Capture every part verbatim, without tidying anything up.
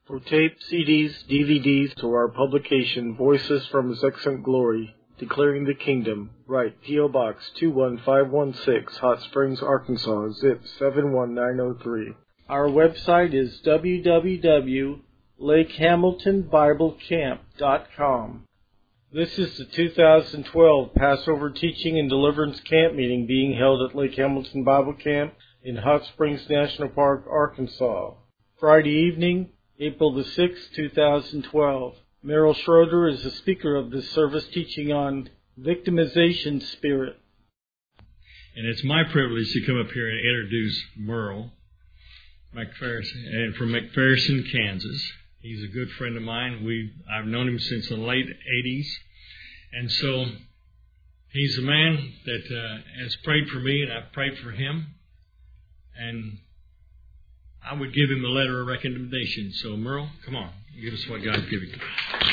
For tape, C Ds, D V Ds, to our publication, Voices from His Excellent Glory, Declaring the Kingdom, write P O. Box two one five one six, Hot Springs, Arkansas, zip seven one nine zero three. Our website is w w w dot lake hamilton bible camp dot com. This is the two thousand twelve Passover Teaching and Deliverance Camp Meeting being held at Lake Hamilton Bible Camp in Hot Springs National Park, Arkansas. Friday evening, April the sixth, two thousand twelve. Merrill Schroeder is the speaker of this service, teaching on victimization spirit. And it's my privilege to come up here and introduce Merle McPherson, and from McPherson, Kansas. He's a good friend of mine. We I've known him since the late eighties, and so he's a man that uh, has prayed for me, and I've prayed for him, and I would give him a letter of recommendation. So, Merle, come on, give us what God's given you.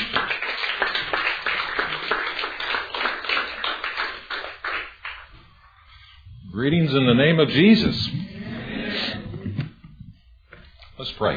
Greetings in the name of Jesus. Let's pray.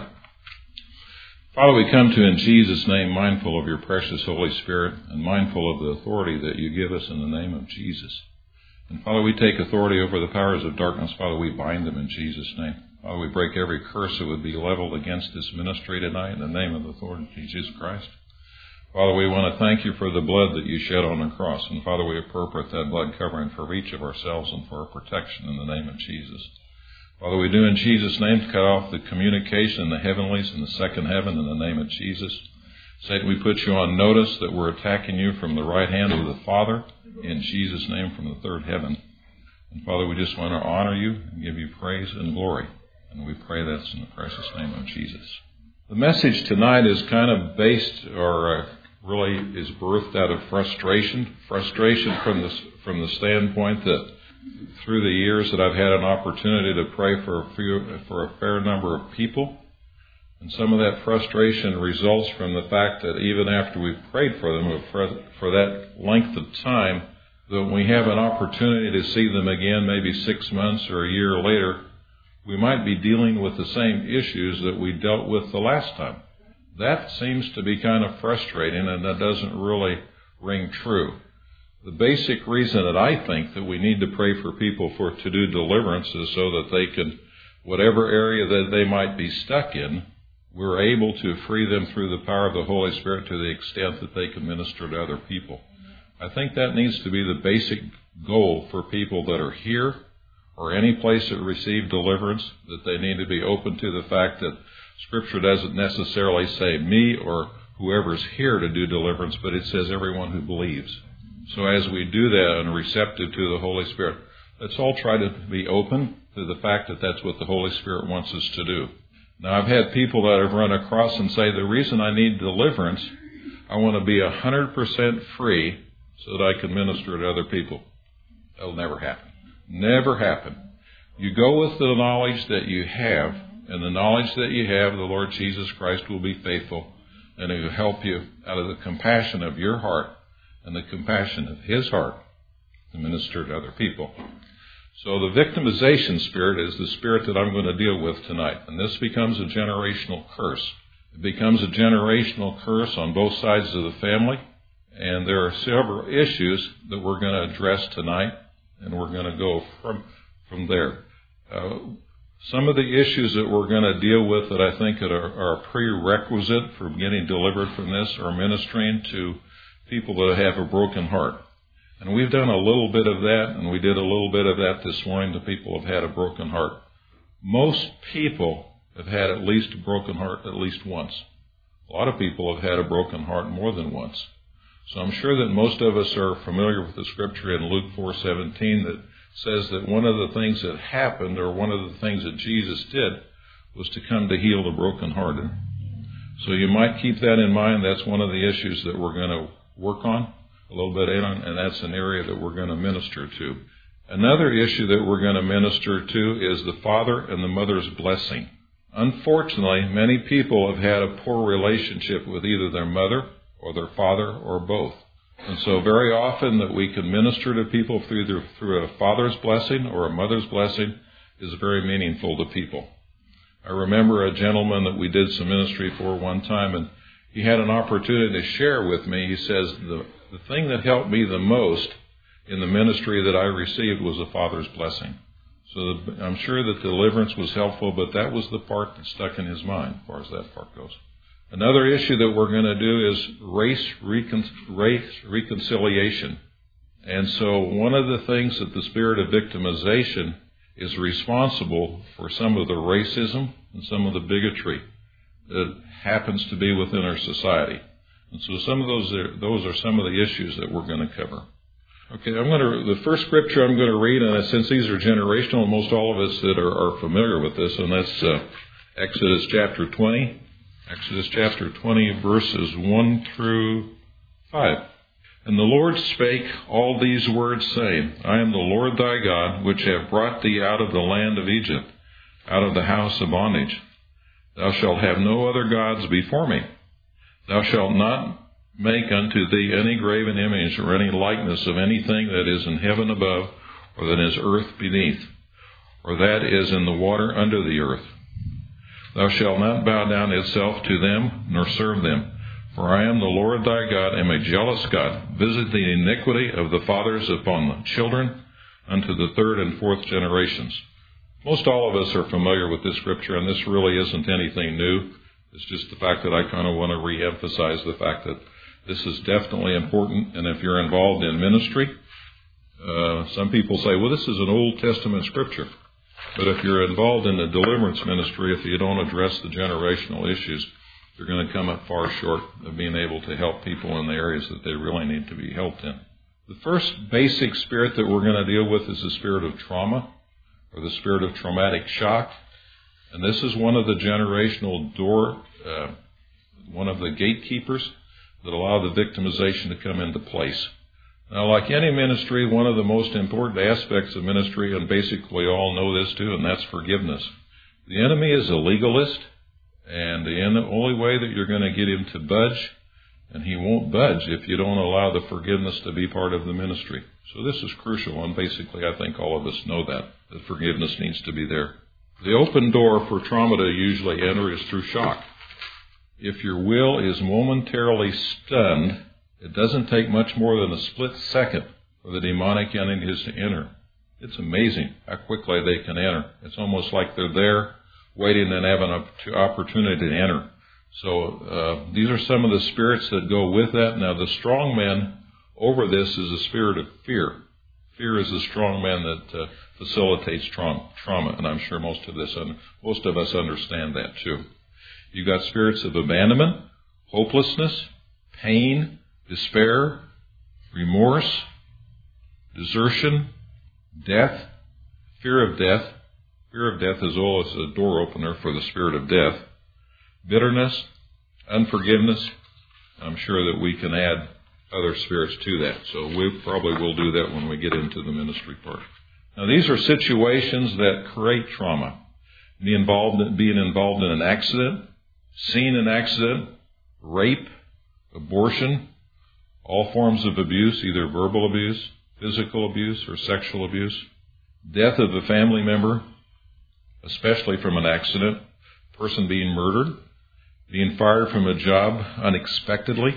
Father, we come to in Jesus' name, mindful of your precious Holy Spirit and mindful of the authority that you give us in the name of Jesus. And Father, we take authority over the powers of darkness. Father, we bind them in Jesus' name. Father, we break every curse that would be leveled against this ministry tonight in the name of the Lord Jesus Christ. Father, we want to thank you for the blood that you shed on the cross. And Father, we appropriate that blood covering for each of ourselves and for our protection in the name of Jesus. Father, we do in Jesus' name cut off the communication in the heavenlies and the second heaven in the name of Jesus. Satan, we put you on notice that we're attacking you from the right hand of the Father in Jesus' name from the third heaven. And Father, we just want to honor you and give you praise and glory. And we pray that's in the precious name of Jesus. The message tonight is kind of based, or uh, really is birthed out of frustration. Frustration from the, from the standpoint that through the years that I've had an opportunity to pray for a few, for a fair number of people. And some of that frustration results from the fact that even after we've prayed for them for, for that length of time, that when we have an opportunity to see them again, maybe six months or a year later, we might be dealing with the same issues that we dealt with the last time. That seems to be kind of frustrating, and that doesn't really ring true. The basic reason that I think that we need to pray for people for to do deliverance is so that they can, whatever area that they might be stuck in, we're able to free them through the power of the Holy Spirit to the extent that they can minister to other people. I think that needs to be the basic goal for people that are here or any place that receive deliverance, that they need to be open to the fact that Scripture doesn't necessarily say me or whoever's here to do deliverance, but it says everyone who believes. So as we do that and receptive to the Holy Spirit, let's all try to be open to the fact that that's what the Holy Spirit wants us to do. Now, I've had people that have run across and say, the reason I need deliverance, I want to be one hundred percent free so that I can minister to other people. That'll never happen. Never happen. You go with the knowledge that you have, and the knowledge that you have, the Lord Jesus Christ will be faithful, and He will help you out of the compassion of your heart and the compassion of His heart to minister to other people. So the victimization spirit is the spirit that I'm going to deal with tonight. And this becomes a generational curse. It becomes a generational curse on both sides of the family. And there are several issues that we're going to address tonight. And we're going to go from, from there. Uh, some of the issues that we're going to deal with that I think that are, are a prerequisite for getting delivered from this are ministering to people that have a broken heart. And we've done a little bit of that, and we did a little bit of that this morning to people who have had a broken heart. Most people have had at least a broken heart at least once. A lot of people have had a broken heart more than once. So I'm sure that most of us are familiar with the scripture in Luke four seventeen that says that one of the things that happened, or one of the things that Jesus did, was to come to heal the brokenhearted. So you might keep that in mind. That's one of the issues that we're going to work on a little bit in, and that's an area that we're going to minister to. Another issue that we're going to minister to is the father and the mother's blessing. Unfortunately, many people have had a poor relationship with either their mother or their father or both. And so very often that we can minister to people through, their, through a father's blessing or a mother's blessing is very meaningful to people. I remember a gentleman that we did some ministry for one time, and he had an opportunity to share with me. He says, the, the thing that helped me the most in the ministry that I received was the Father's blessing. So the, I'm sure that deliverance was helpful, but that was the part that stuck in his mind as far as that part goes. Another issue that we're going to do is race, recon, race reconciliation. And so one of the things that the spirit of victimization is responsible for some of the racism and some of the bigotry that happens to be within our society. And so some of those are, those are some of the issues that we're going to cover. Okay, I'm going to, the first scripture I'm going to read, and since these are generational, most all of us that are, are familiar with this, and that's uh, Exodus chapter twenty. Exodus chapter twenty, verses one through five. And the Lord spake all these words, saying, I am the Lord thy God, which have brought thee out of the land of Egypt, out of the house of bondage. Thou shalt have no other gods before me. Thou shalt not make unto thee any graven image or any likeness of anything that is in heaven above, or that is earth beneath, or that is in the water under the earth. Thou shalt not bow down itself to them, nor serve them. For I am the Lord thy God, am a jealous God, visit the iniquity of the fathers upon the children, unto the third and fourth generations. Most all of us are familiar with this scripture, and this really isn't anything new. It's just the fact that I kind of want to re-emphasize the fact that this is definitely important, and if you're involved in ministry, uh, some people say, well, this is an Old Testament scripture. But if you're involved in the deliverance ministry, if you don't address the generational issues, you're going to come up far short of being able to help people in the areas that they really need to be helped in. The first basic spirit that we're going to deal with is the spirit of trauma, or the spirit of traumatic shock. And this is one of the generational door, uh, one of the gatekeepers that allow the victimization to come into place. Now, like any ministry, one of the most important aspects of ministry, and basically we all know this too, and that's forgiveness. The enemy is a legalist, and the only way that you're going to get him to budge, and he won't budge if you don't allow the forgiveness to be part of the ministry. So this is crucial, and basically I think all of us know that, that forgiveness needs to be there. The open door for trauma to usually enter is through shock. If your will is momentarily stunned, it doesn't take much more than a split second for the demonic entities to enter. It's amazing how quickly they can enter. It's almost like they're there waiting and having an opportunity to enter. So uh, these are some of the spirits that go with that. Now the strong man over this is a spirit of fear. Fear is the strong man that uh, facilitates trauma, trauma, and I'm sure most of this, most of us understand that too. You've got spirits of abandonment, hopelessness, pain, despair, remorse, desertion, death, fear of death. Fear of death is always a door opener for the spirit of death. Bitterness, unforgiveness. I'm sure that we can add other spirits to that. So we probably will do that when we get into the ministry part. Now these are situations that create trauma. Be involved in, being involved in an accident, seeing an accident, rape, abortion, all forms of abuse, either verbal abuse, physical abuse, or sexual abuse, death of a family member, especially from an accident, person being murdered, being fired from a job unexpectedly,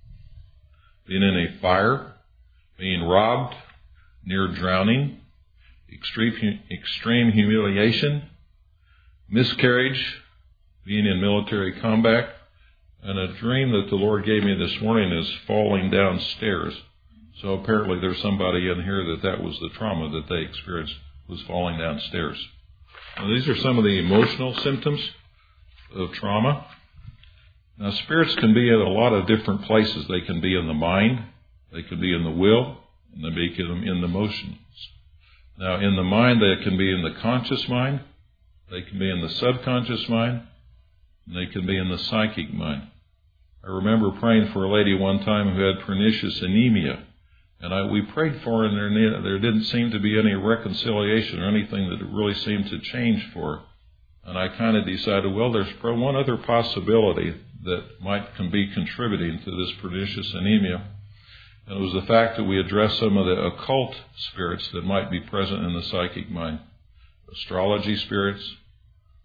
being in a fire, being robbed, near drowning, extreme, extreme humiliation, miscarriage, being in military combat, and a dream that the Lord gave me this morning is falling downstairs. So apparently there's somebody in here that that was the trauma that they experienced, was falling downstairs. Now, these are some of the emotional symptoms of trauma. Now, spirits can be in a lot of different places. They can be in the mind, they can be in the will, and they can be in the emotions. Now, in the mind, they can be in the conscious mind, they can be in the subconscious mind, and they can be in the psychic mind. I remember praying for a lady one time who had pernicious anemia. And I, we prayed for her, and there, there didn't seem to be any reconciliation or anything that really seemed to change for her. And I kind of decided, well, there's one other possibility that might can be contributing to this pernicious anemia. And it was the fact that we addressed some of the occult spirits that might be present in the psychic mind. Astrology spirits,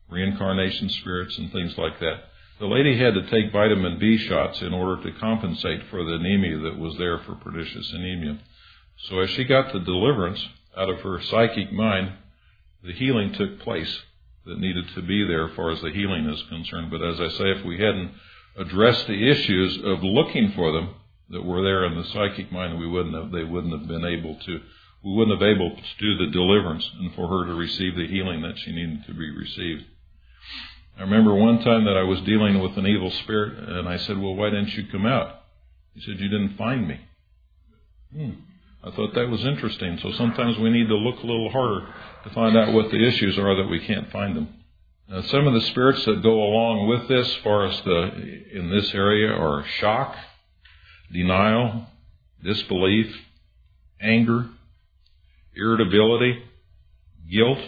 reincarnation spirits, and things like that. The lady had to take vitamin B shots in order to compensate for the anemia that was there, for pernicious anemia. So as she got the deliverance out of her psychic mind, the healing took place that needed to be there as far as the healing is concerned. But as I say, if we hadn't addressed the issues of looking for them that were there in the psychic mind, we wouldn't have, they wouldn't have been able to, we wouldn't have been able to do the deliverance and for her to receive the healing that she needed to be received. I remember one time that I was dealing with an evil spirit, and I said, well, why didn't you come out? He said, you didn't find me. Hmm. I thought that was interesting. So sometimes we need to look a little harder to find out what the issues are that we can't find them. Now, some of the spirits that go along with this, as far as the, in this area, are shock, denial, disbelief, anger, irritability, guilt,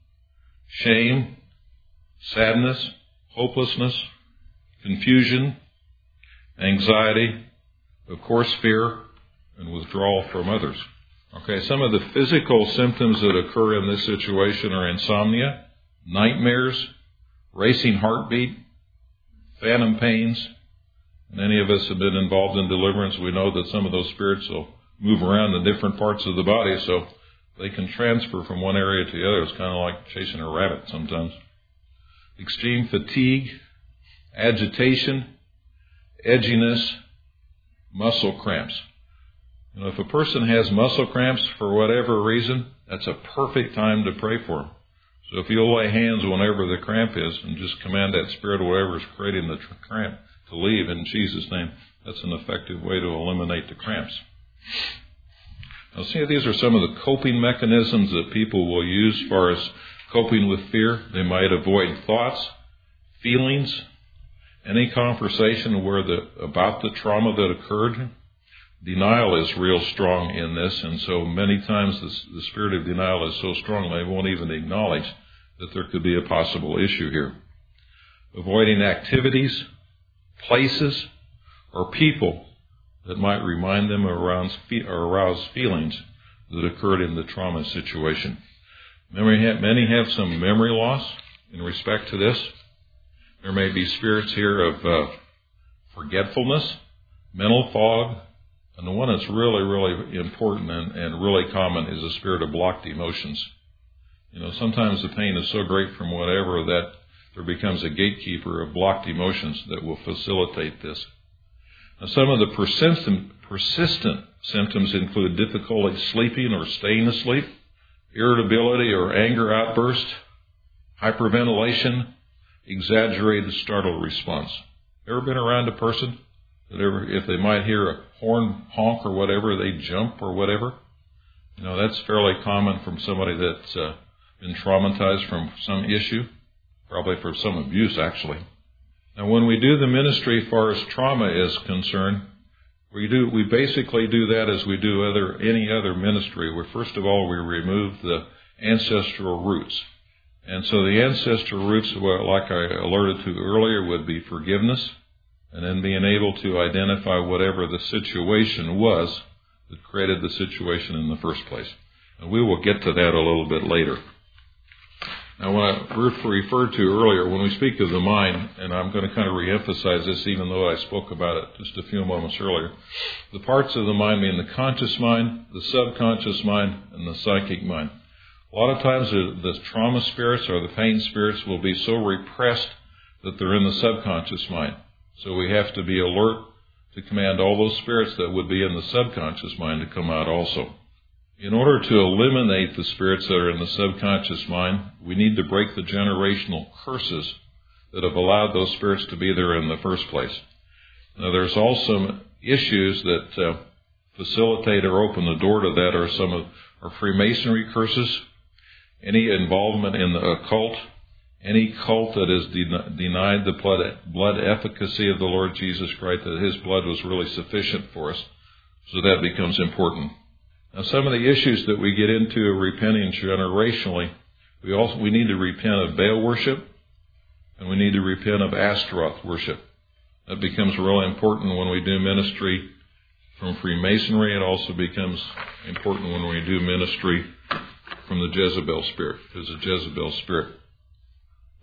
shame, sadness, hopelessness, confusion, anxiety, of course fear, and withdrawal from others. Okay, some of the physical symptoms that occur in this situation are insomnia, nightmares, racing heartbeat, phantom pains. And any of us have been involved in deliverance, we know that some of those spirits will move around in different parts of the body, so they can transfer from one area to the other. It's kind of like chasing a rabbit sometimes. Extreme fatigue, agitation, edginess, muscle cramps. You know, if a person has muscle cramps for whatever reason, that's a perfect time to pray for them. So if you'll lay hands whenever the cramp is and just command that spirit or whatever is creating the cramp to leave in Jesus' name, that's an effective way to eliminate the cramps. Now see, these are some of the coping mechanisms that people will use as far as coping with fear. They might avoid thoughts, feelings, any conversation where the about the trauma that occurred. Denial is real strong in this, and so many times the, the spirit of denial is so strong they won't even acknowledge that there could be a possible issue here. Avoiding activities, places, or people that might remind them or arouse feelings that occurred in the trauma situation. Many have some memory loss in respect to this. There may be spirits here of uh, forgetfulness, mental fog, and the one that's really, really important and, and really common is the spirit of blocked emotions. You know, sometimes the pain is so great from whatever that there becomes a gatekeeper of blocked emotions that will facilitate this. Now, some of the persistent, persistent symptoms include difficulty sleeping or staying asleep, irritability or anger outburst, hyperventilation, exaggerated startle response. Ever been around a person that ever, if they might hear a horn honk or whatever, they jump or whatever? You know, that's fairly common from somebody that's uh, been traumatized from some issue, probably for some abuse actually. Now, when we do the ministry as far as trauma is concerned, we do we basically do that as we do other any other ministry, where first of all we remove the ancestral roots. And so the ancestral roots, well, like I alerted to earlier, would be forgiveness, and then being able to identify whatever the situation was that created the situation in the first place. And we will get to that a little bit later. Now, what I referred to earlier, when we speak of the mind, and I'm going to kind of reemphasize this even though I spoke about it just a few moments earlier, the parts of the mind being the conscious mind, the subconscious mind, and the psychic mind. A lot of times the, the trauma spirits or the pain spirits will be so repressed that they're in the subconscious mind. So we have to be alert to command all those spirits that would be in the subconscious mind to come out also. In order to eliminate the spirits that are in the subconscious mind, we need to break the generational curses that have allowed those spirits to be there in the first place. Now, there's also issues that uh, facilitate or open the door to that are some of our Freemasonry curses, any involvement in the occult, any cult that has de- denied the blood, blood efficacy of the Lord Jesus Christ, that His blood was really sufficient for us. So that becomes important. Now, some of the issues that we get into repenting generationally, we also we need to repent of Baal worship, and we need to repent of Astaroth worship. That becomes really important when we do ministry from Freemasonry. It also becomes important when we do ministry from the Jezebel spirit, because the Jezebel spirit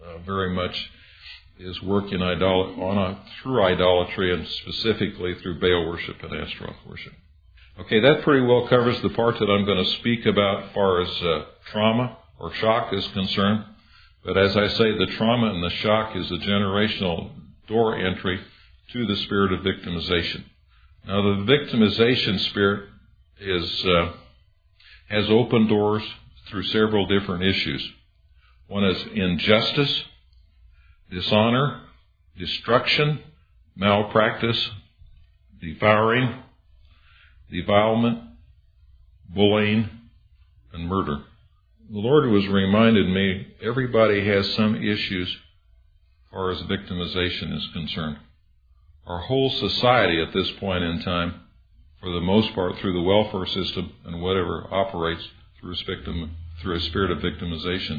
uh, very much is working idol- on a, through idolatry and specifically through Baal worship and Ashtaroth worship. Okay, that pretty well covers the part that I'm going to speak about as far as uh, trauma or shock is concerned. But as I say, the trauma and the shock is a generational door entry to the spirit of victimization. Now, the victimization spirit is uh, has opened doors through several different issues. One is injustice, dishonor, destruction, malpractice, devouring, defilement, bullying, and murder. The Lord was reminded me everybody has some issues as far as victimization is concerned. Our whole society at this point in time, for the most part through the welfare system and whatever, operates through a, victim, through a spirit of victimization.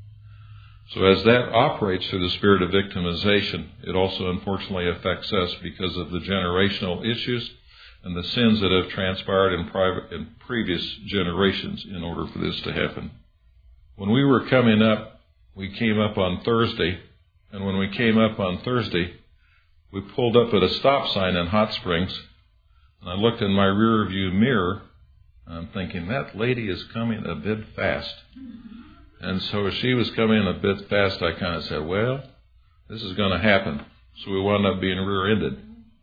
So as that operates through the spirit of victimization, it also unfortunately affects us because of the generational issues and the sins that have transpired in, private, in previous generations in order for this to happen. When we were coming up, we came up on Thursday, and when we came up on Thursday, we pulled up at a stop sign in Hot Springs, and I looked in my rear view mirror, and I'm thinking, that lady is coming a bit fast. And so as she was coming a bit fast, I kind of said, well, this is going to happen. So we wound up being rear-ended.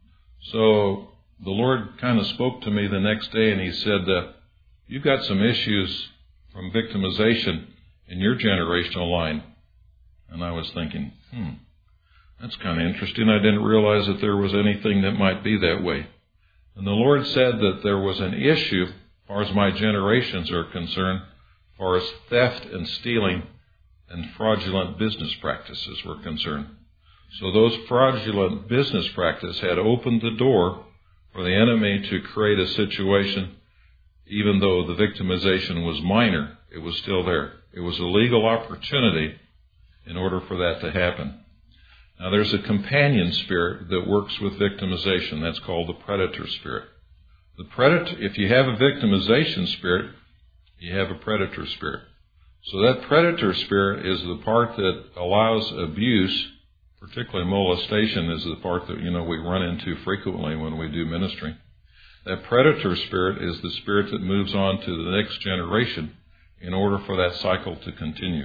So the Lord kind of spoke to me the next day, and he said, uh, you've got some issues from victimization in your generational line. And I was thinking, hmm, that's kind of interesting. I didn't realize that there was anything that might be that way. And the Lord said that there was an issue, as far as my generations are concerned, as far as theft and stealing and fraudulent business practices were concerned. So those fraudulent business practices had opened the door for the enemy to create a situation, even though the victimization was minor, it was still there. It was a legal opportunity in order for that to happen. Now there's a companion spirit that works with victimization. That's called the predator spirit. The predator, if you have a victimization spirit, you have a predator spirit. So that predator spirit is the part that allows abuse, particularly molestation is the part that, you know, we run into frequently when we do ministry. That predator spirit is the spirit that moves on to the next generation in order for that cycle to continue.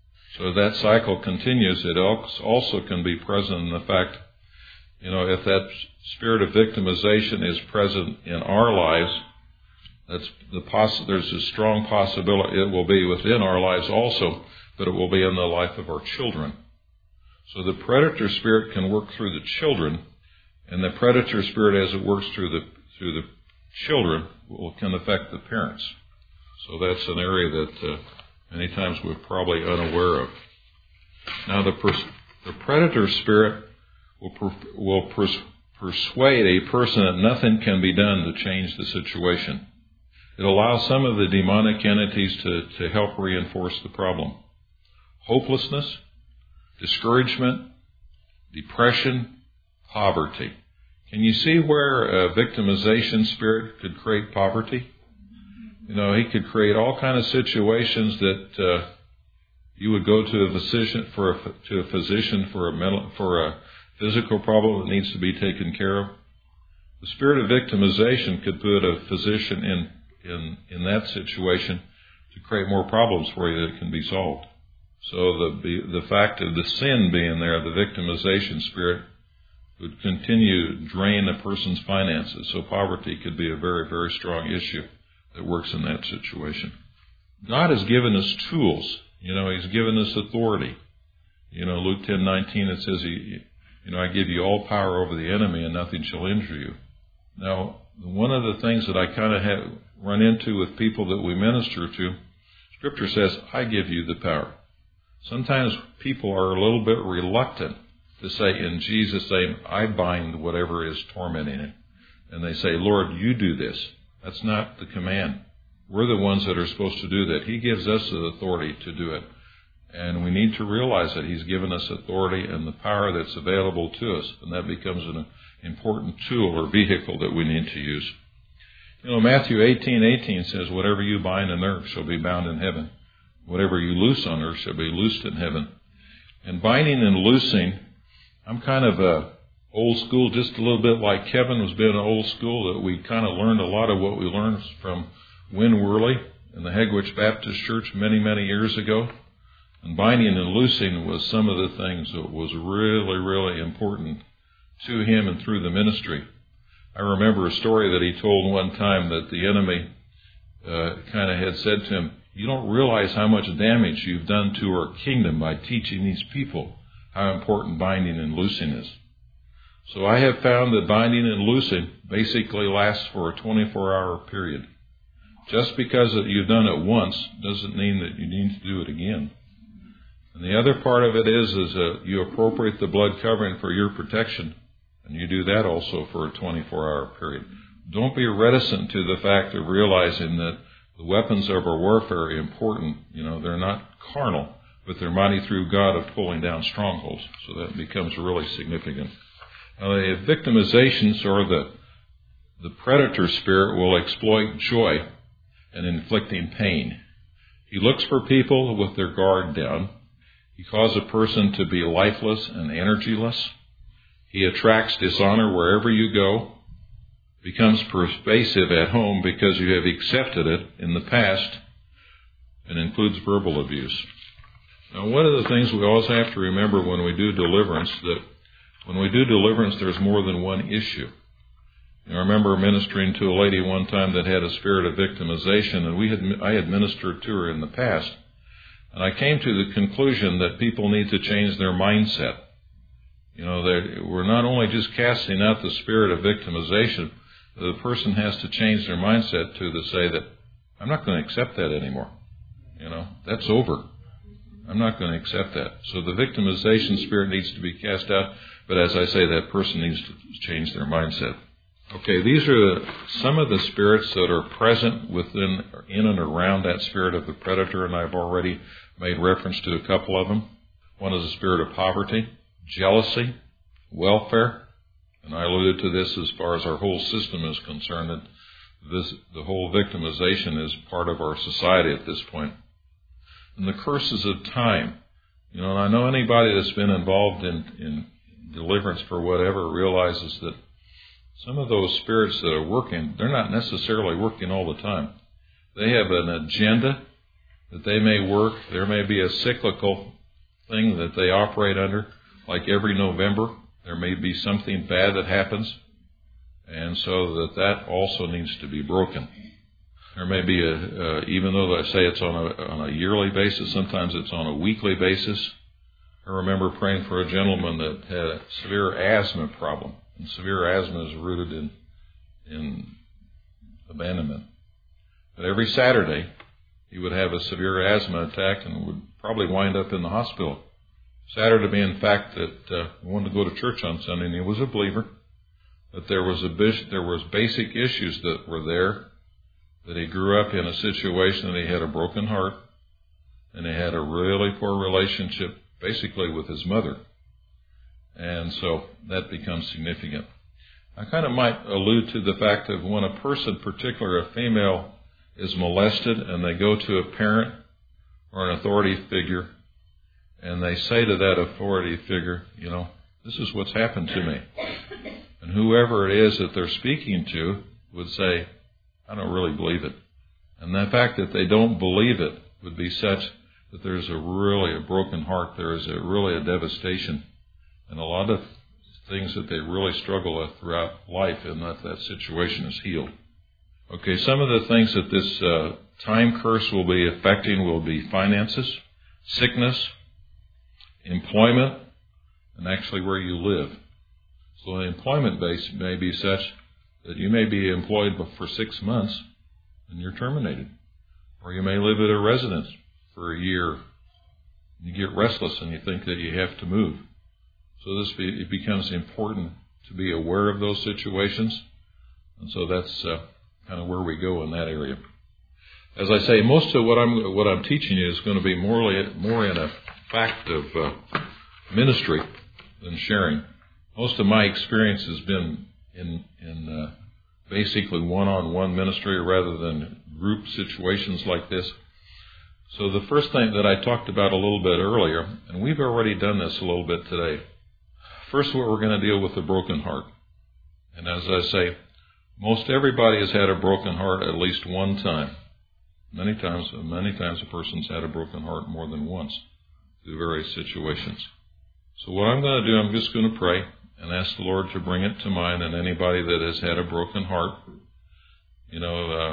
So that cycle continues. It also can be present in the fact, you know, if that spirit of victimization is present in our lives, that's the poss- there's a strong possibility it will be within our lives also, but it will be in the life of our children. So the predator spirit can work through the children, and the predator spirit, as it works through the through the children, will can affect the parents. So that's an area that uh, many times we're probably unaware of. Now, the pers- the predator spirit will per- will pers- persuade a person that nothing can be done to change the situation. It allows some of the demonic entities to, to help reinforce the problem. Hopelessness, discouragement, depression, poverty. Can you see where a victimization spirit could create poverty? You know, he could create all kinds of situations that uh, you would go to a physician for a, to a physician for a mental, for a physical problem that needs to be taken care of. The spirit of victimization could put a physician in in in that situation to create more problems for you that can be solved. So the the fact of the sin being there, the victimization spirit, would continue to drain a person's finances. So poverty could be a very, very strong issue that works in that situation. God has given us tools. You know, He's given us authority. You know, Luke ten nineteen, it says, he, you know, I give you all power over the enemy and nothing shall injure you. Now, one of the things that I kind of have run into with people that we minister to, Scripture says, I give you the power. Sometimes people are a little bit reluctant to say, in Jesus' name, I bind whatever is tormenting it. And they say, Lord, you do this. That's not the command. We're the ones that are supposed to do that. He gives us the authority to do it. And we need to realize that He's given us authority and the power that's available to us. And that becomes an important tool or vehicle that we need to use. You know, Matthew eighteen eighteen says, whatever you bind on earth shall be bound in heaven. Whatever you loose on earth shall be loosed in heaven. And binding and loosing, I'm kind of a old school, just a little bit like Kevin was being old school, that we kind of learned a lot of what we learned from Win Worley in the Hegwich Baptist Church many, many years ago. And binding and loosing was some of the things that was really, really important to him and through the ministry. I remember a story that he told one time that the enemy uh, kind of had said to him, "You don't realize how much damage you've done to our kingdom by teaching these people how important binding and loosing is." So I have found that binding and loosing basically lasts for a twenty-four hour period. Just because that you've done it once doesn't mean that you need to do it again. And the other part of it is, is that you appropriate the blood covering for your protection, and you do that also for a twenty-four hour period. Don't be reticent to the fact of realizing that the weapons of our warfare are important. You know, they're not carnal, but they're mighty through God of pulling down strongholds. So that becomes really significant. Now, the victimizations, or the the predator spirit, will exploit joy and inflicting pain. He looks for people with their guard down. He causes a person to be lifeless and energyless. He attracts dishonor wherever you go, becomes pervasive at home because you have accepted it in the past, and includes verbal abuse. Now, one of the things we always have to remember when we do deliverance, that when we do deliverance, there's more than one issue. I remember ministering to a lady one time that had a spirit of victimization, and we had I had ministered to her in the past. And I came to the conclusion that people need to change their mindset. You know, we're not only just casting out the spirit of victimization, the person has to change their mindset to the say that, I'm not going to accept that anymore. You know, that's over. I'm not going to accept that. So the victimization spirit needs to be cast out, but as I say, that person needs to change their mindset. Okay, these are some of the spirits that are present within, in and around that spirit of the predator, and I've already made reference to a couple of them. One is the spirit of poverty, jealousy, welfare, and I alluded to this as far as our whole system is concerned, that this, the whole victimization is part of our society at this point. And the curses of time. You know, and I know anybody that's been involved in, in deliverance for whatever realizes that some of those spirits that are working, they're not necessarily working all the time. They have an agenda that they may work. There may be a cyclical thing that they operate under. Like every November, there may be something bad that happens. And so that that also needs to be broken. There may be a, uh, even though I say it's on a, on a yearly basis, sometimes it's on a weekly basis. I remember praying for a gentleman that had a severe asthma problem. And severe asthma is rooted in, in abandonment. But every Saturday, he would have a severe asthma attack and would probably wind up in the hospital. Saturday being the fact that uh, he wanted to go to church on Sunday, and he was a believer. But there was a there was basic issues that were there. That he grew up in a situation that he had a broken heart, and he had a really poor relationship, basically with his mother. And so that becomes significant. I kind of might allude to the fact that when a person, particularly a female, is molested and they go to a parent or an authority figure and they say to that authority figure, you know, this is what's happened to me. And whoever it is that they're speaking to would say, I don't really believe it. And the fact that they don't believe it would be such that there's a really a broken heart. There is a really a devastation. And a lot of things that they really struggle with throughout life, and that that situation is healed. Okay, some of the things that this uh, time curse will be affecting will be finances, sickness, employment, and actually where you live. So the employment base may be such that you may be employed for six months and you're terminated. Or you may live at a residence for a year. You get restless and you think that you have to move. So this be, it becomes important to be aware of those situations. And so that's uh, kind of where we go in that area. As I say, most of what I'm what I'm teaching you is going to be more, more in a fact of uh, ministry than sharing. Most of my experience has been in, in uh, basically one-on-one ministry rather than group situations like this. So the first thing that I talked about a little bit earlier, and we've already done this a little bit today. First, what we're going to deal with the broken heart. And as I say, most everybody has had a broken heart at least one time. Many times, many times a person's had a broken heart more than once through various situations. So what I'm going to do, I'm just going to pray and ask the Lord to bring it to mind, and anybody that has had a broken heart, you know, uh,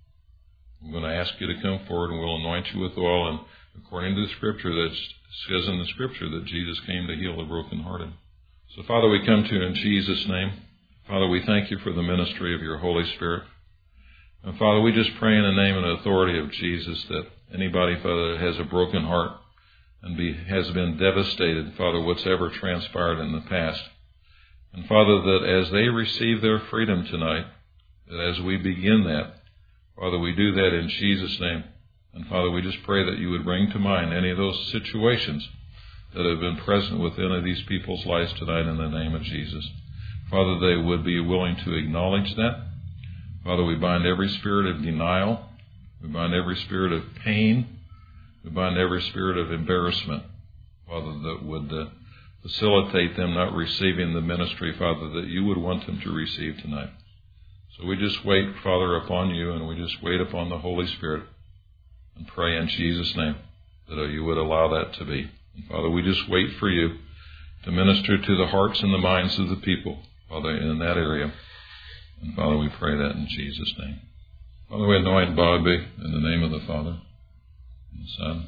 I'm going to ask you to come forward and we'll anoint you with oil. And according to the Scripture, that says in the Scripture that Jesus came to heal the brokenhearted. So, Father, we come to you in Jesus' name. Father, we thank you for the ministry of your Holy Spirit. And, Father, we just pray in the name and authority of Jesus that anybody, Father, that has a broken heart and be, has been devastated, Father, what's ever transpired in the past. And, Father, that as they receive their freedom tonight, that as we begin that, Father, we do that in Jesus' name. And, Father, we just pray that you would bring to mind any of those situations that have been present within of these people's lives tonight in the name of Jesus. Father, they would be willing to acknowledge that. Father, we bind every spirit of denial. We bind every spirit of pain. We bind every spirit of embarrassment, Father, that would uh, facilitate them not receiving the ministry, Father, that you would want them to receive tonight. So we just wait, Father, upon you, and we just wait upon the Holy Spirit and pray in Jesus' name that you would allow that to be. And Father, we just wait for you to minister to the hearts and the minds of the people, Father, in that area. And Father, we pray that in Jesus' name. Father, we anoint Bobby in the name of the Father, and the Son,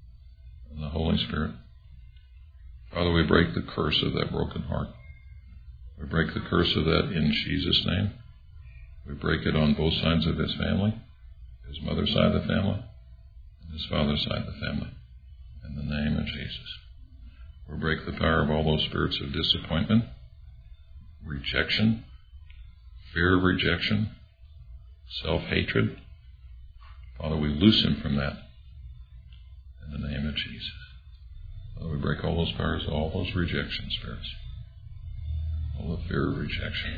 and the Holy Spirit. Father, we break the curse of that broken heart. We break the curse of that in Jesus' name. We break it on both sides of his family, his mother's side of the family, and his father's side of the family. In the name of Jesus. We break the power of all those spirits of disappointment, rejection, fear of rejection, self-hatred. Father, we loose him from that in the name of Jesus. Father, we break all those powers, all those rejection spirits, all the fear of rejection.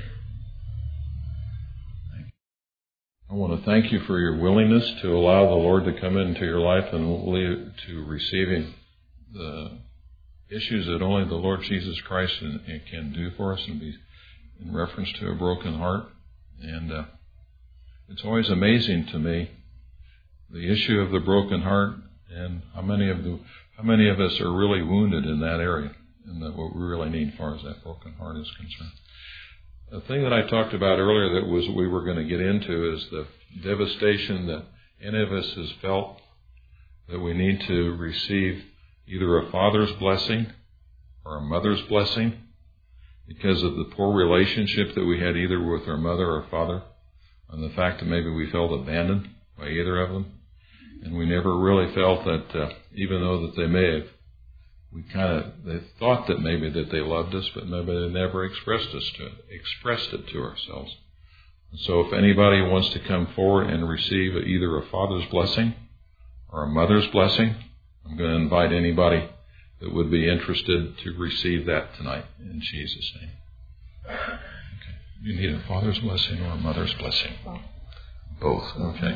Thank you. I want to thank you for your willingness to allow the Lord to come into your life and lead to receiving the issues that only the Lord Jesus Christ can do for us, and be in reference to a broken heart. And uh, it's always amazing to me the issue of the broken heart, and how many of the how many of us are really wounded in that area, and that what we really need as far as that broken heart is concerned. The thing that I talked about earlier that was we were going to get into is the devastation that any of us has felt, that we need to receive either a father's blessing or a mother's blessing because of the poor relationship that we had either with our mother or father, and the fact that maybe we felt abandoned by either of them. And we never really felt that, uh, even though that they may have, we kind of, they thought that maybe that they loved us, but maybe they never expressed us to expressed it to ourselves. And so if anybody wants to come forward and receive either a father's blessing or a mother's blessing, I'm going to invite anybody that would be interested to receive that tonight in Jesus' name. Okay. You need a father's blessing or a mother's blessing? Both. Okay.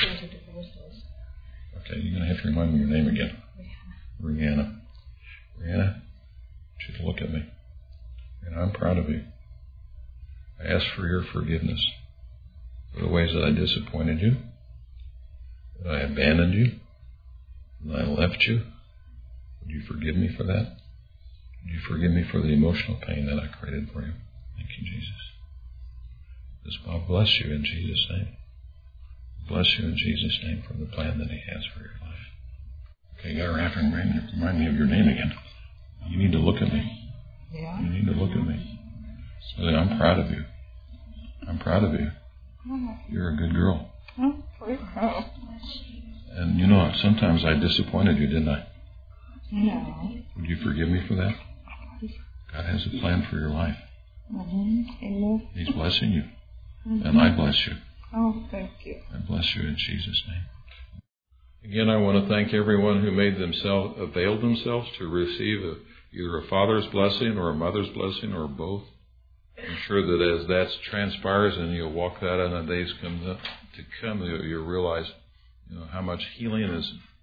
Okay, you're going to have to remind me your name again. Rihanna. Rihanna, I want you to look at me. And I'm proud of you. I ask for your forgiveness for the ways that I disappointed you, that I abandoned you, that I left you. Would you forgive me for that? Would you forgive me for the emotional pain that I created for you? Thank you, Jesus. This God bless you in Jesus' name. Bless you in Jesus' name for the plan that He has for your life. Okay, you got to have to remind, remind me of your name again. You need to look at me. Yeah. You need to look at me. So that I'm proud of you. I'm proud of you. You're a good girl. And you know, sometimes I disappointed you, didn't I? No. Would you forgive me for that? God has a plan for your life. Mm-hmm. He's blessing you. Mm-hmm. And I bless you. Oh, thank you. I bless you in Jesus' name. Again, I want to thank everyone who made themselves, availed themselves to receive a, either a father's blessing or a mother's blessing or both. I'm sure that as that transpires and you'll walk that in the days come to come, you'll realize, you know, how much healing is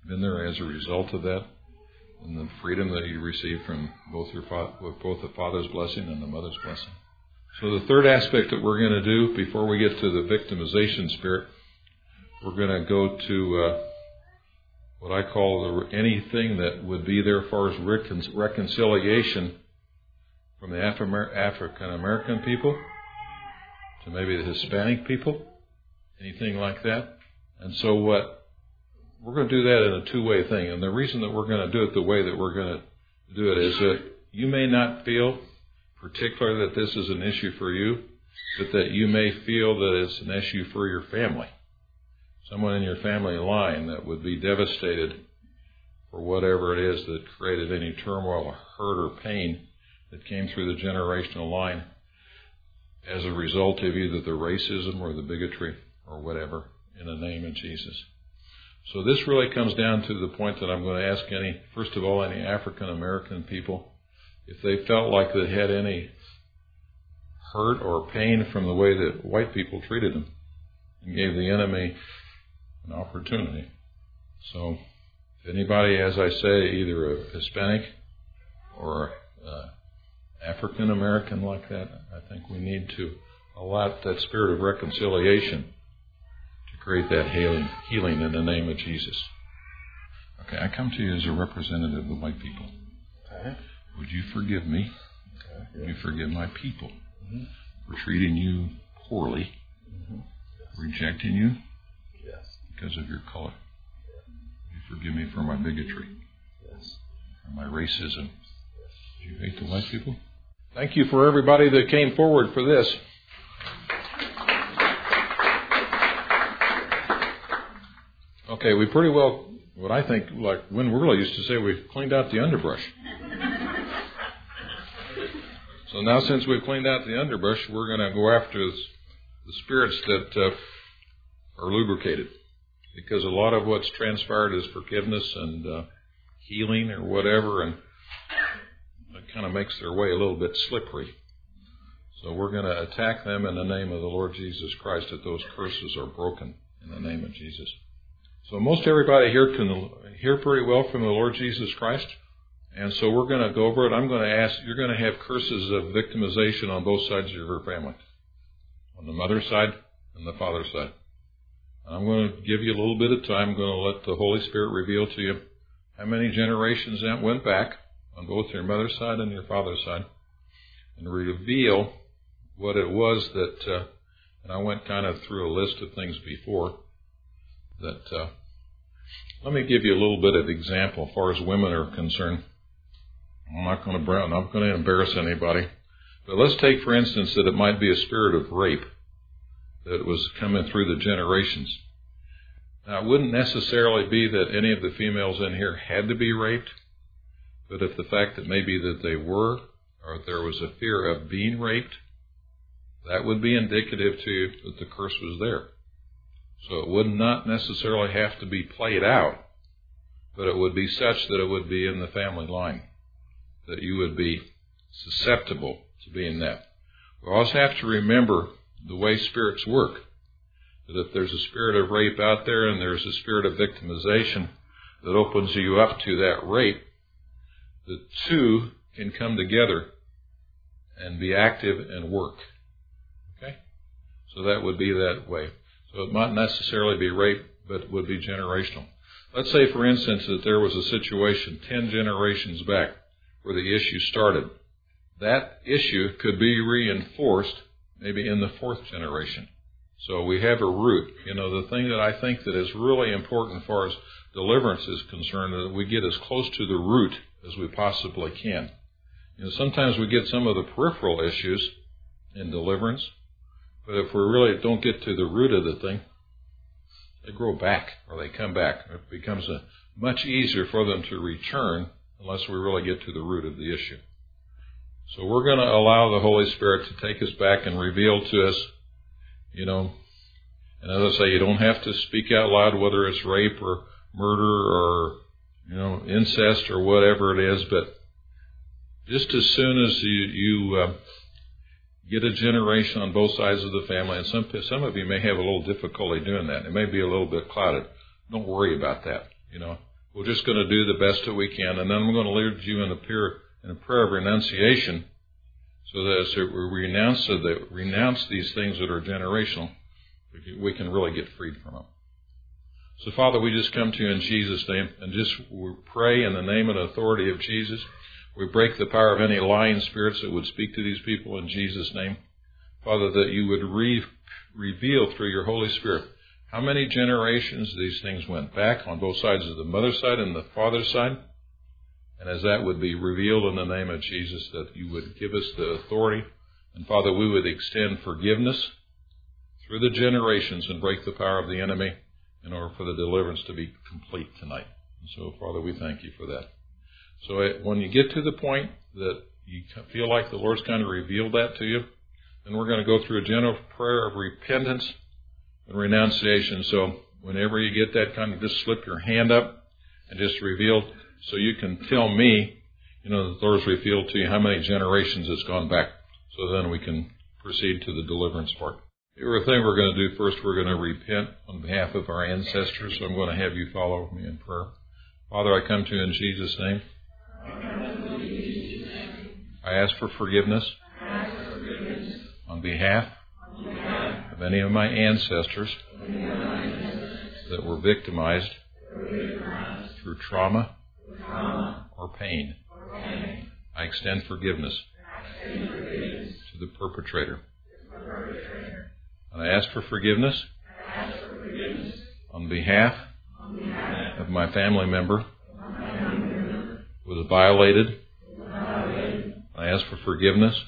been there as a result of that, and the freedom that you receive from both your fa- with both the Father's blessing and the Mother's blessing. So the third aspect that we're going to do before we get to the victimization spirit, we're going to go to uh, what I call the, anything that would be there as far as recon- reconciliation from the Afri- African American people to maybe the Hispanic people, anything like that. And so what we're going to do that in a two-way thing. And the reason that we're going to do it the way that we're going to do it is that you may not feel particularly that this is an issue for you, but that you may feel that it's an issue for your family. Someone in your family line that would be devastated for whatever it is that created any turmoil or hurt or pain that came through the generational line as a result of either the racism or the bigotry or whatever, in the name of Jesus. So this really comes down to the point that I'm going to ask any, first of all, any African American people, if they felt like they had any hurt or pain from the way that white people treated them and gave the enemy an opportunity. So if anybody, as I say, either a Hispanic or uh, African American like that, I think we need to allow that spirit of reconciliation to create that healing, healing in the name of Jesus. Okay, I come to you as a representative of the white people. Okay. Would you forgive me? Okay. Would you forgive my people mm-hmm. for treating you poorly, mm-hmm. yes. rejecting you yes. because of your color? Would you forgive me for my bigotry, yes. for my racism? Yes. Do you hate the white people? Thank you for everybody that came forward for this. Okay, we pretty well, what I think, like Win Worley used to say, we've cleaned out the underbrush. So now since we've cleaned out the underbrush, we're going to go after the spirits that uh, are lubricated. Because a lot of what's transpired is forgiveness and uh, healing or whatever, and it kind of makes their way a little bit slippery. So we're going to attack them in the name of the Lord Jesus Christ, that those curses are broken in the name of Jesus. So most everybody here can hear pretty well from the Lord Jesus Christ. And so we're going to go over it. I'm going to ask, you're going to have curses of victimization on both sides of your family. On the mother's side and the father's side. And I'm going to give you a little bit of time. I'm going to let the Holy Spirit reveal to you how many generations that went back on both your mother's side and your father's side. And reveal what it was that, uh, and I went kind of through a list of things before, that, uh, let me give you a little bit of example as far as women are concerned. I'm not going to I'm not going to embarrass anybody. But let's take, for instance, that it might be a spirit of rape that was coming through the generations. Now, it wouldn't necessarily be that any of the females in here had to be raped, but if the fact that maybe that they were, or if there was a fear of being raped, that would be indicative to you that the curse was there. So it would not necessarily have to be played out, but it would be such that it would be in the family line, that you would be susceptible to being that. We also have to remember the way spirits work, that if there's a spirit of rape out there and there's a spirit of victimization that opens you up to that rape, the two can come together and be active and work. Okay? So that would be that way. So it might not necessarily be rape, but it would be generational. Let's say, for instance, that there was a situation ten generations back where the issue started. That issue could be reinforced maybe in the fourth generation. So we have a root. You know, the thing that I think that is really important as far as deliverance is concerned is that we get as close to the root as we possibly can. You know, sometimes we get some of the peripheral issues in deliverance, but if we really don't get to the root of the thing, they grow back or they come back. It becomes a, much easier for them to return unless we really get to the root of the issue. So we're going to allow the Holy Spirit to take us back and reveal to us, you know, and as I say, you don't have to speak out loud whether it's rape or murder or, you know, incest or whatever it is, but just as soon as you, you uh, get a generation on both sides of the family, and some some of you may have a little difficulty doing that. It may be a little bit clouded. Don't worry about that. You know, we're just going to do the best that we can. And then I'm going to lead you in a prayer, in a prayer of renunciation, so that as we renounce, so that renounce these things that are generational, we can really get freed from them. So, Father, we just come to you in Jesus' name and just pray in the name and authority of Jesus. We break the power of any lying spirits that would speak to these people in Jesus' name. Father, that you would re- reveal through your Holy Spirit how many generations these things went back on both sides of the mother's side and the father's side. And as that would be revealed in the name of Jesus, that you would give us the authority. And, Father, we would extend forgiveness through the generations and break the power of the enemy in order for the deliverance to be complete tonight. And so, Father, we thank you for that. So when you get to the point that you feel like the Lord's kind of revealed that to you, then we're going to go through a general prayer of repentance and renunciation. So whenever you get that kind of, just slip your hand up and just reveal, so you can tell me, you know, the Lord's revealed to you how many generations it's gone back. So then we can proceed to the deliverance part. The other thing we're going to do first, we're going to repent on behalf of our ancestors. So I'm going to have you follow me in prayer. Father, I come to you in Jesus' name. I ask for forgiveness on behalf of any of my ancestors that were victimized through trauma or pain. I extend forgiveness to the perpetrator. And I ask for forgiveness on behalf of my family member who was violated. I ask for forgiveness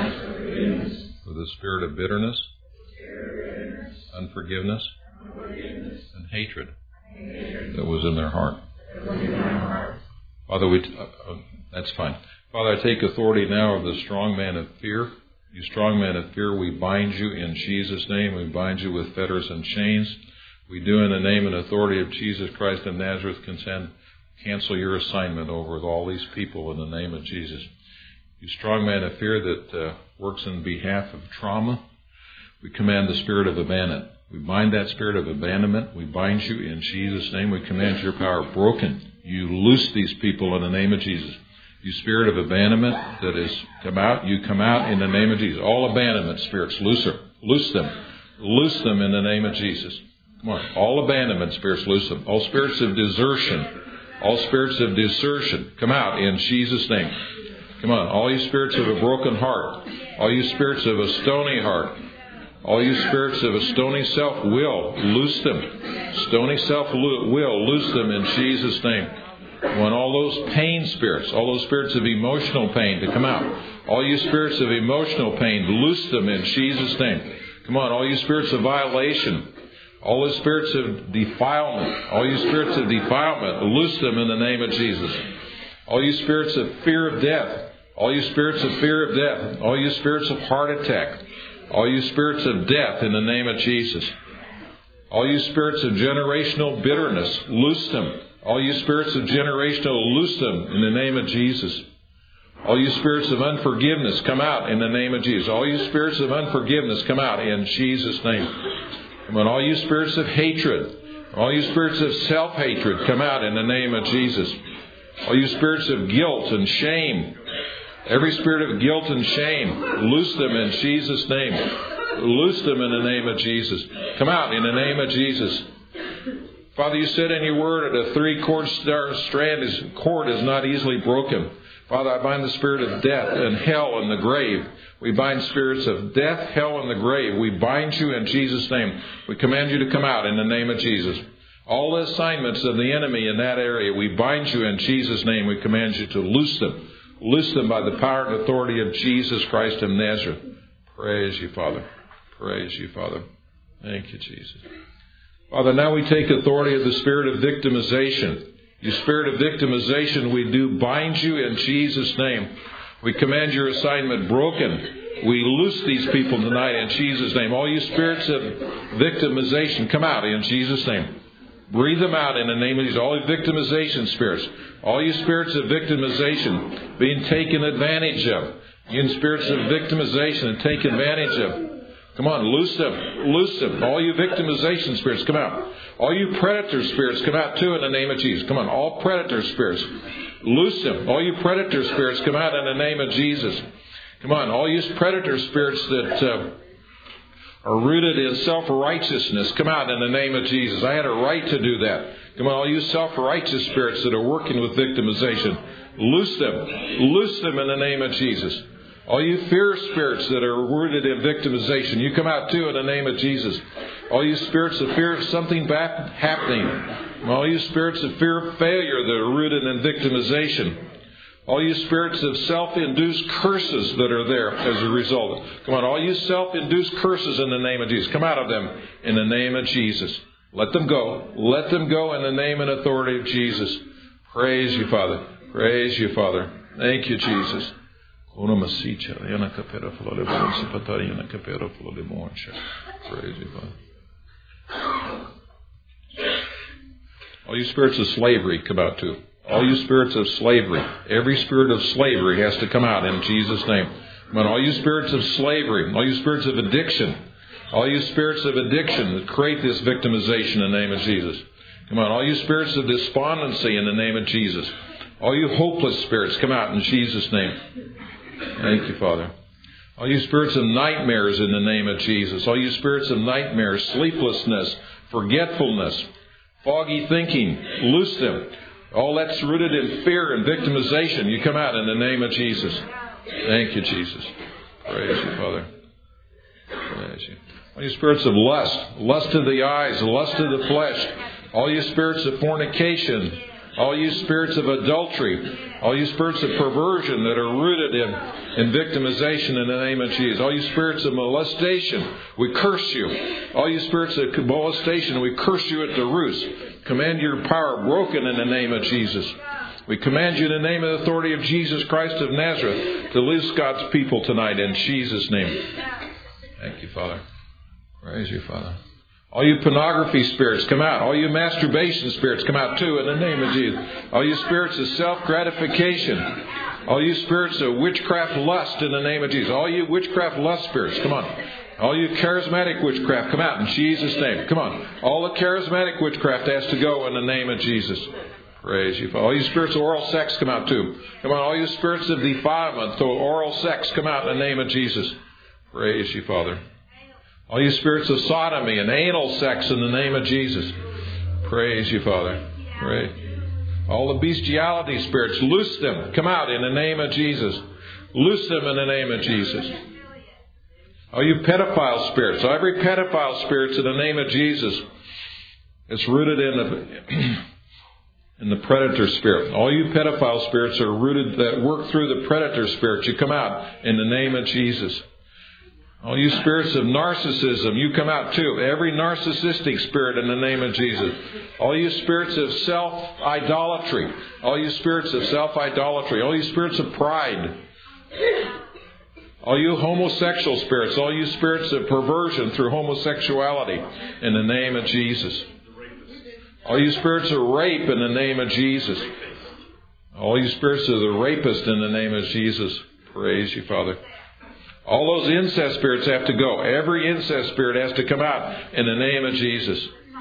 for the spirit of bitterness, unforgiveness, and hatred that was in their heart. Father, we t- uh, uh, that's fine. Father, I take authority now of the strong man of fear. You strong man of fear, we bind you in Jesus' name. We bind you with fetters and chains. We do in the name and authority of Jesus Christ of Nazareth consent, cancel your assignment over all these people in the name of Jesus. You strong man of fear that uh, works in behalf of trauma, we command the spirit of abandonment. We bind that spirit of abandonment. We bind you in Jesus' name. We command your power broken. You loose these people in the name of Jesus. You spirit of abandonment that is come out, you come out in the name of Jesus. All abandonment spirits, loose her. Loose them. Loose them in the name of Jesus. Come on. All abandonment spirits, loose them. All spirits of desertion. All spirits of desertion, come out in Jesus' name. Come on. All you spirits of a broken heart. All you spirits of a stony heart. All you spirits of a stony self-will, loose them. Stony self-will, loose them in Jesus' name. Want all those pain spirits, all those spirits of emotional pain to come out. All you spirits of emotional pain, loose them in Jesus' name. Come on, all you spirits of violation, all the spirits of defilement, all you spirits of defilement, loose them in the name of Jesus. All you spirits of fear of death, all you spirits of fear of death, all you spirits of heart attack, all you spirits of death in the name of Jesus. All you spirits of generational bitterness, loose them. All you spirits of generational, loose them in the name of Jesus. All you spirits of unforgiveness, come out in the name of Jesus. All you spirits of unforgiveness, come out in Jesus' name. Come on, all you spirits of hatred, all you spirits of self-hatred, come out in the name of Jesus. All you spirits of guilt and shame, every spirit of guilt and shame, loose them in Jesus' name. Loose them in the name of Jesus. Come out in the name of Jesus. Father, you said in your word that a three-cord strand is, cord is not easily broken. Father, I bind the spirit of death and hell and the grave. We bind spirits of death, hell, and the grave. We bind you in Jesus' name. We command you to come out in the name of Jesus. All the assignments of the enemy in that area, we bind you in Jesus' name. We command you to loose them. Loose them by the power and authority of Jesus Christ of Nazareth. Praise you, Father. Praise you, Father. Thank you, Jesus. Father, now we take authority of the spirit of victimization. You spirit of victimization, we do bind you in Jesus' name. We command your assignment broken. We loose these people tonight in Jesus' name. All you spirits of victimization, come out in Jesus' name. Breathe them out in the name of Jesus. All you victimization spirits. All you spirits of victimization being taken advantage of. You spirits of victimization and take advantage of. Come on, loose them. Loose them. All you victimization spirits, come out. All you predator spirits, come out too in the name of Jesus. Come on, all predator spirits, loose them. All you predator spirits, come out in the name of Jesus. Come on, all you predator spirits that uh, are rooted in self-righteousness, come out in the name of Jesus. I had a right to do that. Come on, all you self-righteous spirits that are working with victimization, loose them. Loose them in the name of Jesus. All you fear spirits that are rooted in victimization, you come out too in the name of Jesus. All you spirits of fear of something bad happening. All you spirits of fear of failure that are rooted in victimization. All you spirits of self-induced curses that are there as a result. Come on, all you self-induced curses in the name of Jesus. Come out of them in the name of Jesus. Let them go. Let them go in the name and authority of Jesus. Praise you, Father. Praise you, Father. Thank you, Jesus. Praise you, Father. All you spirits of slavery, come out too. All you spirits of slavery. Every spirit of slavery has to come out in Jesus' name. Come on, all you spirits of slavery. All you spirits of addiction. All you spirits of addiction that create this victimization in the name of Jesus. Come on, all you spirits of despondency in the name of Jesus. All you hopeless spirits, come out in Jesus' name. Thank you, Father. All you spirits of nightmares in the name of Jesus. All you spirits of nightmares, sleeplessness, forgetfulness, foggy thinking, loose them. All that's rooted in fear and victimization, you come out in the name of Jesus. Thank you, Jesus. Praise you, Father. Praise you. All you spirits of lust, lust of the eyes, lust of the flesh. All you spirits of fornication. All you spirits of adultery. All you spirits of perversion that are rooted in, in victimization in the name of Jesus. All you spirits of molestation, we curse you. All you spirits of molestation, we curse you at the roots. Command your power broken in the name of Jesus. We command you in the name and authority of Jesus Christ of Nazareth to loose God's people tonight in Jesus' name. Thank you, Father. Praise you, Father. All you pornography spirits, come out. All you masturbation spirits, come out too in the name of Jesus. All you spirits of self-gratification. All you spirits of witchcraft lust in the name of Jesus. All you witchcraft lust spirits, come on. All you charismatic witchcraft, come out in Jesus' name. Come on. All the charismatic witchcraft has to go in the name of Jesus. Praise you. All you spirits of oral sex, come out too. Come on. All you spirits of defilement, so oral sex, come out in the name of Jesus. Praise you, Father. All you spirits of sodomy and anal sex in the name of Jesus. Praise you, Father. Praise. All the bestiality spirits, loose them. Come out in the name of Jesus. Loose them in the name of Jesus. All you pedophile spirits, every pedophile spirit in the name of Jesus, it's rooted in the in the predator spirit. All you pedophile spirits are rooted that work through the predator spirit. You come out in the name of Jesus. All you spirits of narcissism, you come out too. Every narcissistic spirit in the name of Jesus. All you spirits of self-idolatry. All you spirits of self-idolatry. All you spirits of pride. All you homosexual spirits. All you spirits of perversion through homosexuality in the name of Jesus. All you spirits of rape in the name of Jesus. All you spirits of the rapist in the name of Jesus. Praise you, Father. All those incest spirits have to go. Every incest spirit has to come out in the name of Jesus.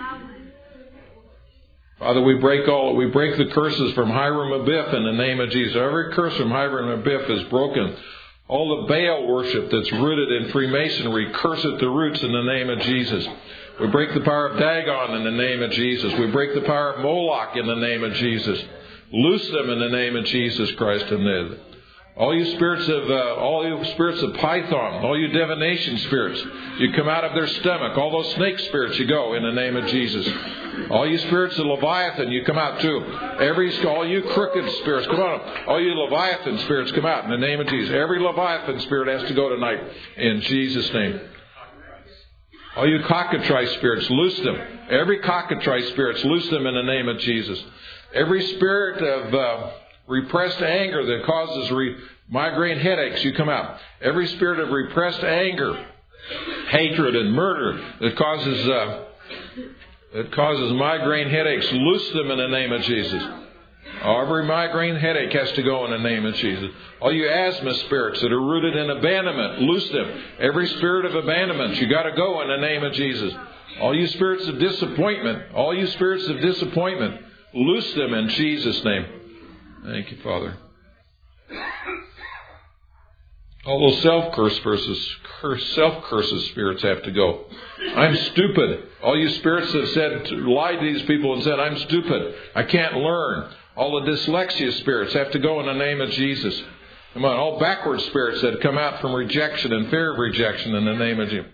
Father, we break all, we break the curses from Hiram Abiff in the name of Jesus. Every curse from Hiram Abiff is broken. All the Baal worship that's rooted in Freemasonry, curse at the roots in the name of Jesus. We break the power of Dagon in the name of Jesus. We break the power of Moloch in the name of Jesus. Loose them in the name of Jesus Christ of Nazareth. All you spirits of, uh, all you spirits of Python, all you divination spirits, you come out of their stomach. All those snake spirits, you go in the name of Jesus. All you spirits of Leviathan, you come out too. Every, all you crooked spirits, come on. All you Leviathan spirits, come out in the name of Jesus. Every Leviathan spirit has to go tonight in Jesus' name. All you cockatrice spirits, loose them. Every cockatrice spirits, loose them in the name of Jesus. Every spirit of uh, repressed anger that causes re- migraine headaches, you come out. Every spirit of repressed anger, hatred, and murder that causes uh, that causes migraine headaches, loose them in the name of Jesus. Every migraine headache has to go in the name of Jesus. All you asthma spirits that are rooted in abandonment, loose them. Every spirit of abandonment, you got to go in the name of Jesus. All you spirits of disappointment, all you spirits of disappointment, loose them in Jesus' name. Thank you, Father. All those self-curse versus curse, self-curses spirits have to go. I'm stupid. All you spirits that said, lied to these people and said, I'm stupid. I can't learn. All the dyslexia spirits have to go in the name of Jesus. Come on, all backward spirits that come out from rejection and fear of rejection in the name of Jesus.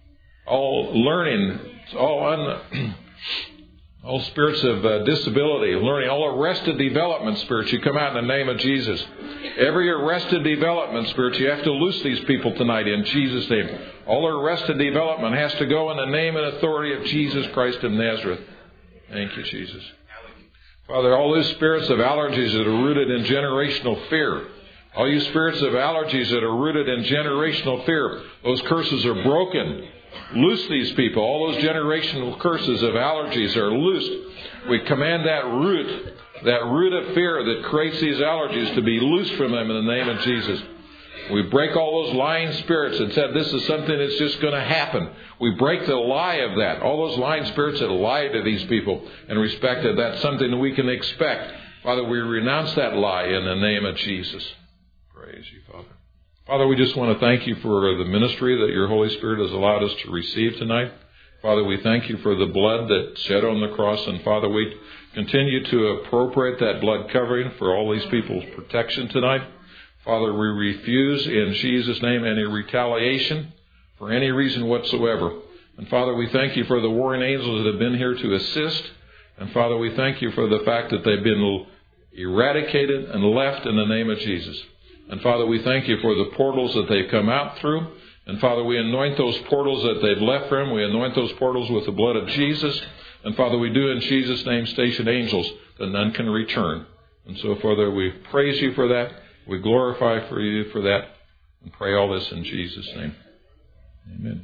All learning, all un, all spirits of uh, disability, learning, all arrested development spirits, you come out in the name of Jesus. Every arrested development spirit, you have to loose these people tonight in Jesus' name. All arrested development has to go in the name and authority of Jesus Christ of Nazareth. Thank you, Jesus. Father, all those spirits of allergies that are rooted in generational fear, all you spirits of allergies that are rooted in generational fear, those curses are broken. Loose these people. All those generational curses of allergies are loosed. We command that root, that root of fear that creates these allergies to be loosed from them in the name of Jesus. We break all those lying spirits that said this is something that's just going to happen. We break the lie of that. All those lying spirits that lie to these people in respect of that's something that we can expect. Father, we renounce that lie in the name of Jesus. Praise you, Father. Father, we just want to thank you for the ministry that your Holy Spirit has allowed us to receive tonight. Father, we thank you for the blood that shed on the cross. And Father, we continue to appropriate that blood covering for all these people's protection tonight. Father, we refuse in Jesus' name any retaliation for any reason whatsoever. And Father, we thank you for the warring angels that have been here to assist. And Father, we thank you for the fact that they've been eradicated and left in the name of Jesus. And Father, we thank you for the portals that they've come out through. And Father, we anoint those portals that they've left from. We anoint those portals with the blood of Jesus. And Father, we do in Jesus' name station angels that none can return. And so, Father, we praise you for that. We glorify for you for that. And pray all this in Jesus' name. Amen.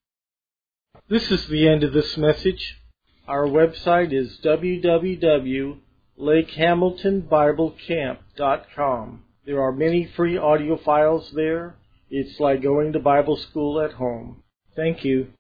This is the end of this message. Our website is w w w dot lake hamilton bible camp dot com. There are many free audio files there. It's like going to Bible school at home. Thank you.